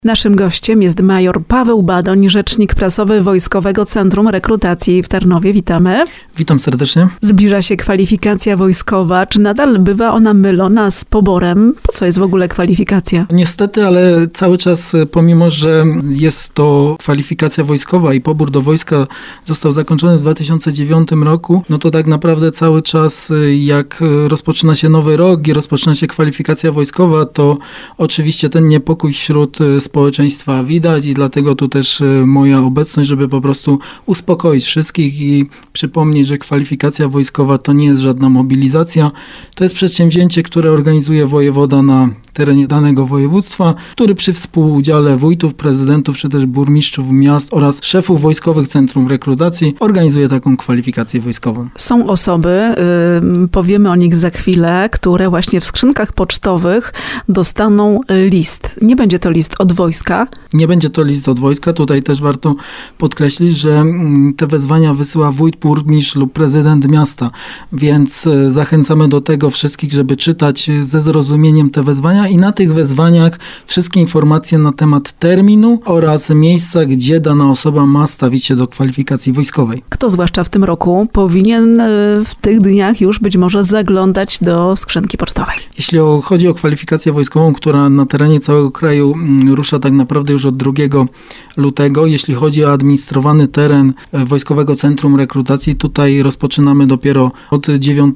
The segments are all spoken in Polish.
Naszym gościem jest major Paweł Badoń, rzecznik prasowy Wojskowego Centrum Rekrutacji w Tarnowie. Witamy. Witam serdecznie. Zbliża się kwalifikacja wojskowa. Czy nadal bywa ona mylona z poborem? Po co jest w ogóle kwalifikacja? Niestety, ale cały czas, pomimo że jest to kwalifikacja wojskowa i pobór do wojska został zakończony w 2009 roku, no to tak naprawdę cały czas, jak rozpoczyna się nowy rok i rozpoczyna się kwalifikacja wojskowa, to oczywiście ten niepokój wśród społeczeństwa widać i dlatego tu też moja obecność, żeby po prostu uspokoić wszystkich i przypomnieć, że kwalifikacja wojskowa to nie jest żadna mobilizacja. To jest przedsięwzięcie, które organizuje wojewoda na terenie danego województwa, który przy współudziale wójtów, prezydentów czy też burmistrzów miast oraz szefów wojskowych centrum rekrutacji organizuje taką kwalifikację wojskową. Są osoby, powiemy o nich za chwilę, które właśnie w skrzynkach pocztowych dostaną list. Nie będzie to list od wojska. Nie będzie to list od wojska. Tutaj też warto podkreślić, że te wezwania wysyła wójt, burmistrz lub prezydent miasta, więc zachęcamy do tego wszystkich, żeby czytać ze zrozumieniem te wezwania i na tych wezwaniach wszystkie informacje na temat terminu oraz miejsca, gdzie dana osoba ma stawić się do kwalifikacji wojskowej. Kto zwłaszcza w tym roku powinien w tych dniach już być może zaglądać do skrzynki pocztowej? Jeśli chodzi o kwalifikację wojskową, która na terenie całego kraju rusza tak naprawdę już od 2 lutego, jeśli chodzi o administrowany teren Wojskowego Centrum Rekrutacji, tutaj rozpoczynamy dopiero od 9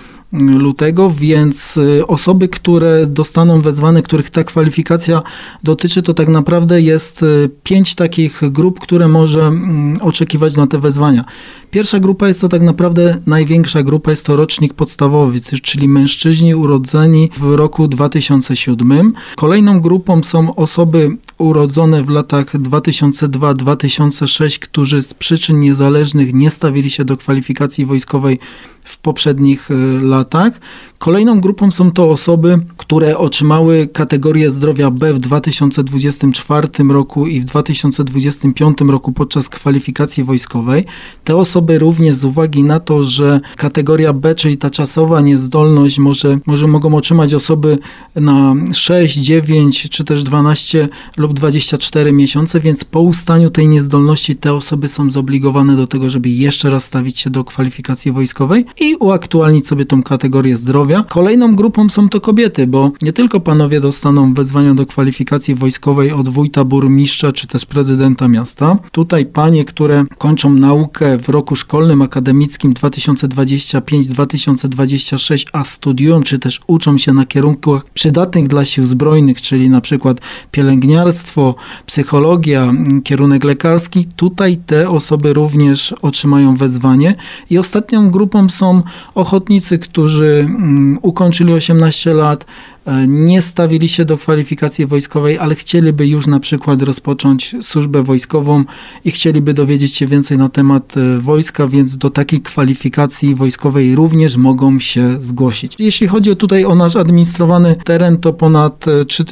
lutego, więc osoby, które dostaną wezwane, których ta kwalifikacja dotyczy, to tak naprawdę jest 5 takich grup, które może oczekiwać na te wezwania. Pierwsza grupa jest to tak naprawdę największa grupa, jest to rocznik podstawowy, czyli mężczyźni urodzeni w roku 2007. Kolejną grupą są osoby urodzone w latach 2002-2006, którzy z przyczyn niezależnych nie stawili się do kwalifikacji wojskowej w poprzednich latach. Kolejną grupą są to osoby, które otrzymały kategorię zdrowia B w 2024 roku i w 2025 roku podczas kwalifikacji wojskowej. Te osoby również z uwagi na to, że kategoria B, czyli ta czasowa niezdolność, mogą otrzymać osoby na 6, 9 czy też 12 lub 24 miesiące, więc po ustaniu tej niezdolności te osoby są zobligowane do tego, żeby jeszcze raz stawić się do kwalifikacji wojskowej i uaktualnić sobie tą kategorię zdrowia. Kolejną grupą są to kobiety, bo nie tylko panowie dostaną wezwania do kwalifikacji wojskowej od wójta, burmistrza czy też prezydenta miasta. Tutaj panie, które kończą naukę w roku szkolnym, akademickim 2025-2026, a studiują czy też uczą się na kierunkach przydatnych dla sił zbrojnych, czyli na przykład pielęgniarstwo, psychologia, kierunek lekarski, tutaj te osoby również otrzymają wezwanie. I ostatnią grupą są ochotnicy, którzy ukończyli 18 lat, nie stawili się do kwalifikacji wojskowej, ale chcieliby już na przykład rozpocząć służbę wojskową i chcieliby dowiedzieć się więcej na temat wojska, więc do takiej kwalifikacji wojskowej również mogą się zgłosić. Jeśli chodzi tutaj o nasz administrowany teren, to ponad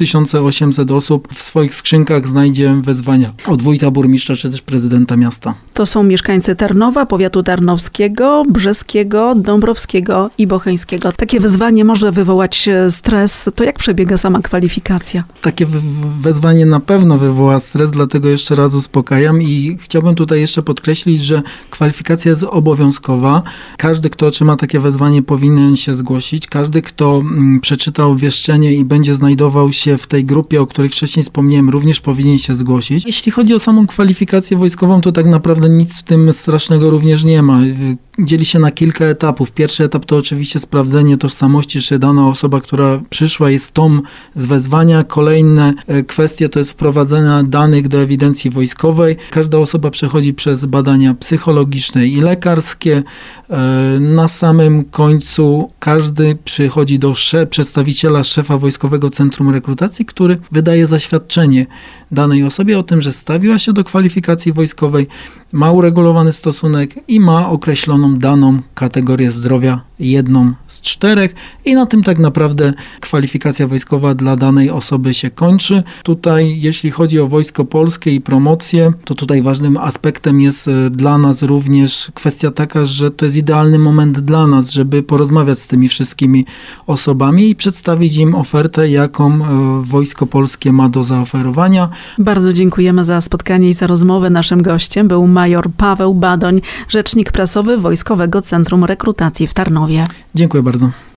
3800 osób w swoich skrzynkach znajdzie wezwania od wójta, burmistrza czy też prezydenta miasta. To są mieszkańcy Tarnowa, powiatu tarnowskiego, brzeskiego, dąbrowskiego i bocheńskiego. Takie wezwanie może wywołać stres. To jak przebiega sama kwalifikacja? Takie wezwanie na pewno wywoła stres, dlatego jeszcze raz uspokajam i chciałbym tutaj jeszcze podkreślić, że kwalifikacja jest obowiązkowa. Każdy, kto otrzyma takie wezwanie, powinien się zgłosić. Każdy, kto przeczyta obwieszczenie i będzie znajdował się w tej grupie, o której wcześniej wspomniałem, również powinien się zgłosić. Jeśli chodzi o samą kwalifikację wojskową, to tak naprawdę nic w tym strasznego również nie ma. Dzieli się na kilka etapów. Pierwszy etap to oczywiście sprawdzenie tożsamości, czy dana osoba, która przyszła, jest tą z wezwania. Kolejne kwestie to jest wprowadzenie danych do ewidencji wojskowej. Każda osoba przechodzi przez badania psychologiczne i lekarskie. Na samym końcu każdy przychodzi do przedstawiciela szefa Wojskowego Centrum Rekrutacji, który wydaje zaświadczenie danej osobie o tym, że stawiła się do kwalifikacji wojskowej, ma uregulowany stosunek i ma określoną daną kategorię zdrowia, 1 z 4 i na tym tak naprawdę kwalifikacja wojskowa dla danej osoby się kończy. Tutaj jeśli chodzi o Wojsko Polskie i promocję, to tutaj ważnym aspektem jest dla nas również kwestia taka, że to jest idealny moment dla nas, żeby porozmawiać z tymi wszystkimi osobami i przedstawić im ofertę, jaką Wojsko Polskie ma do zaoferowania. Bardzo dziękujemy za spotkanie i za rozmowę. Naszym gościem był major Paweł Badoń, rzecznik prasowy Wojskowego Centrum Rekrutacji w Tarnowie. Dziękuję bardzo.